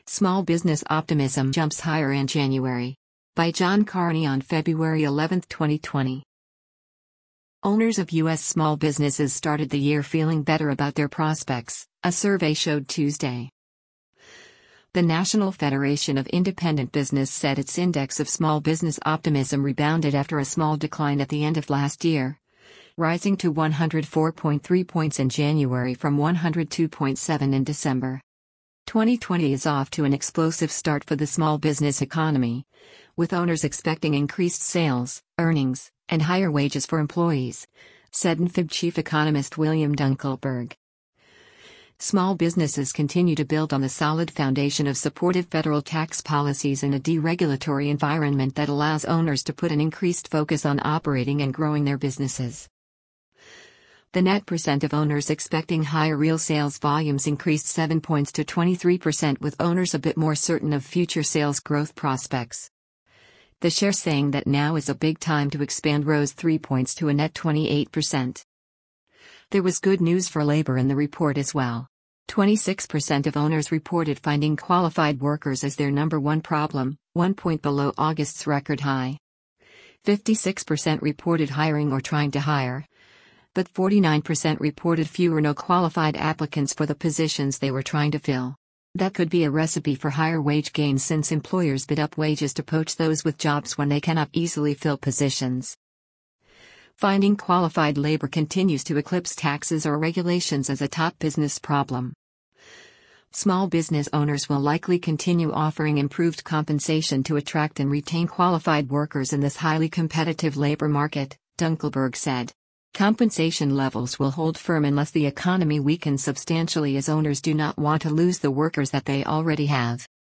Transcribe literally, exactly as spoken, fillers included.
Small Business Optimism Jumps Higher in January. By John Carney on February eleventh, twenty twenty. Owners of U S small businesses started the year feeling better about their prospects, a survey showed Tuesday. The National Federation of Independent Business said its index of small business optimism rebounded after a small decline at the end of last year, rising to one hundred four point three points in January from one hundred two point seven in December. twenty twenty is off to an explosive start for the small business economy, with owners expecting increased sales, earnings, and higher wages for employees, said N F I B chief economist William Dunkelberg. Small businesses continue to build on the solid foundation of supportive federal tax policies and a deregulatory environment that allows owners to put an increased focus on operating and growing their businesses. The net percent of owners expecting higher real sales volumes increased seven points to twenty-three percent, with owners a bit more certain of future sales growth prospects. The share saying that now is a big time to expand rose three points to a net twenty-eight percent. There was good news for labor in the report as well. twenty-six percent of owners reported finding qualified workers as their number one problem, one point below August's record high. fifty-six percent reported hiring or trying to hire, but forty-nine percent reported few or no qualified applicants for the positions they were trying to fill. That could be a recipe for higher wage gains, since employers bid up wages to poach those with jobs when they cannot easily fill positions. Finding qualified labor continues to eclipse taxes or regulations as a top business problem. Small business owners will likely continue offering improved compensation to attract and retain qualified workers in this highly competitive labor market, Dunkelberg said. Compensation levels will hold firm unless the economy weakens substantially, as owners do not want to lose the workers that they already have.